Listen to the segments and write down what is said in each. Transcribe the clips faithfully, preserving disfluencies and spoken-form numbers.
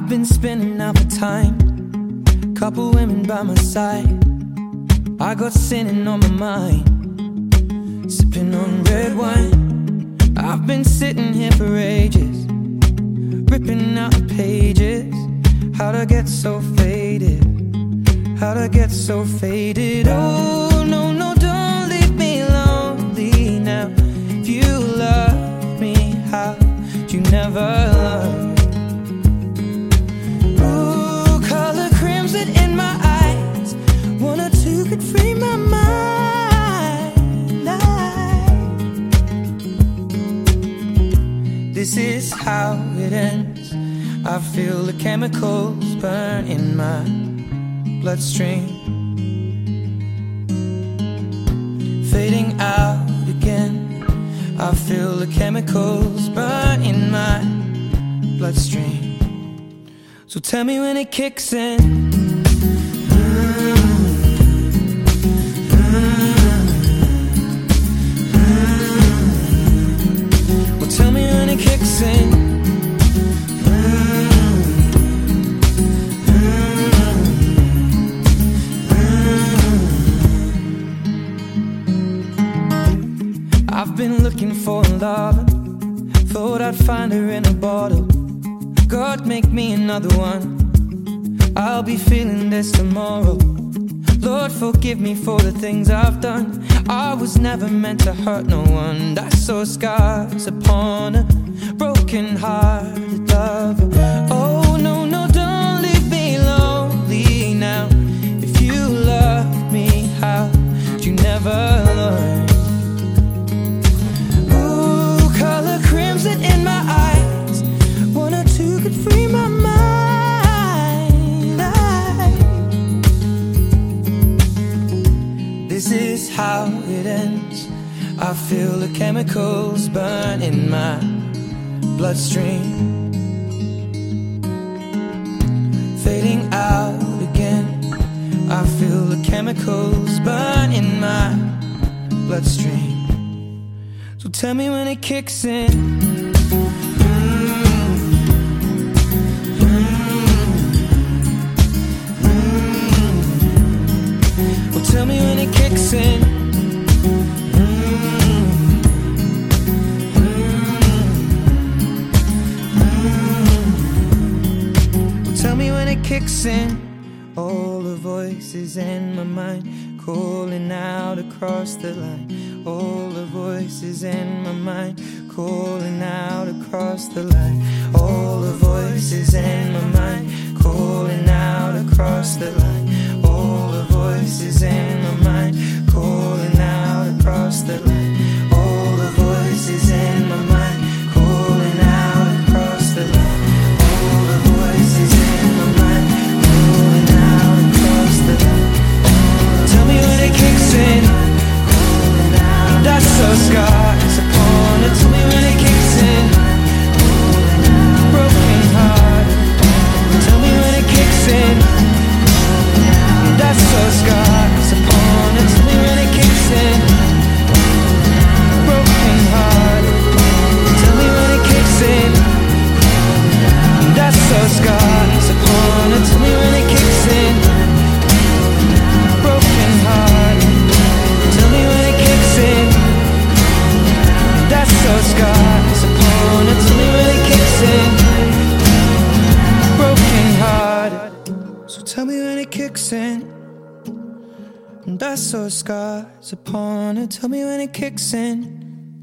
been spending out the time, couple women by my side. I got sinning on my mind, sipping on red wine. I've been sitting here for ages, ripping out the pages. How'd I get so faded? How'd I get so faded? Oh, no, no, don't leave me lonely now. If you love me, how'd you never love? Ooh, color crimson in my eyes. One or two could free my mind. I... This is how it ends. I feel the chemicals burn in my bloodstream, fading out again. I feel the chemicals burn in my bloodstream. So tell me when it kicks in. Well, tell me when it kicks in. I've been looking for love, thought I'd find her in a bottle. God, make me another one. I'll be feeling this tomorrow. Lord, forgive me for the things I've done. I was never meant to hurt no one. I saw scars upon a broken-hearted lover. Oh, no, no, don't leave me lonely now. If you love me, how'd you never learn? Ooh, color crimson in my eyes. One or two could free my mind. I... This is how it ends. I feel the chemicals burn in my bloodstream, fading out again. I feel the chemicals burn in my bloodstream. So tell me when it kicks in. Tell me when it kicks in. Tell me when it kicks in. All the voices in my mind calling out across the line. All the voices in my mind calling out across the line. All the voices in my mind calling out across the line. All the voices in my mind calling out across the line. All the voices in my mind calling out across the line. All the voices in my mind calling out across the line. Tell me when it kicks in. That's so scars upon it. Tell me when it kicks in. Broken heart. Tell me when it kicks in. That's so scars upon it. Tell me when it kicks in. Broken heart. Tell me when it kicks in. That's so scars upon it. Tell me when it kicks in. Broken heart. Tell me when it kicks in. That's so scars upon it. Tell me when it kicks in. Broken heart. So tell me when it kicks in. And I saw scars upon it. Tell me when it kicks in.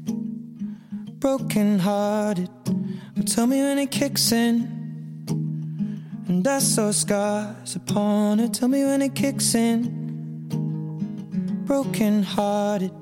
Broken hearted. But tell me when it kicks in. And I saw scars upon it. Tell me when it kicks in. Broken hearted.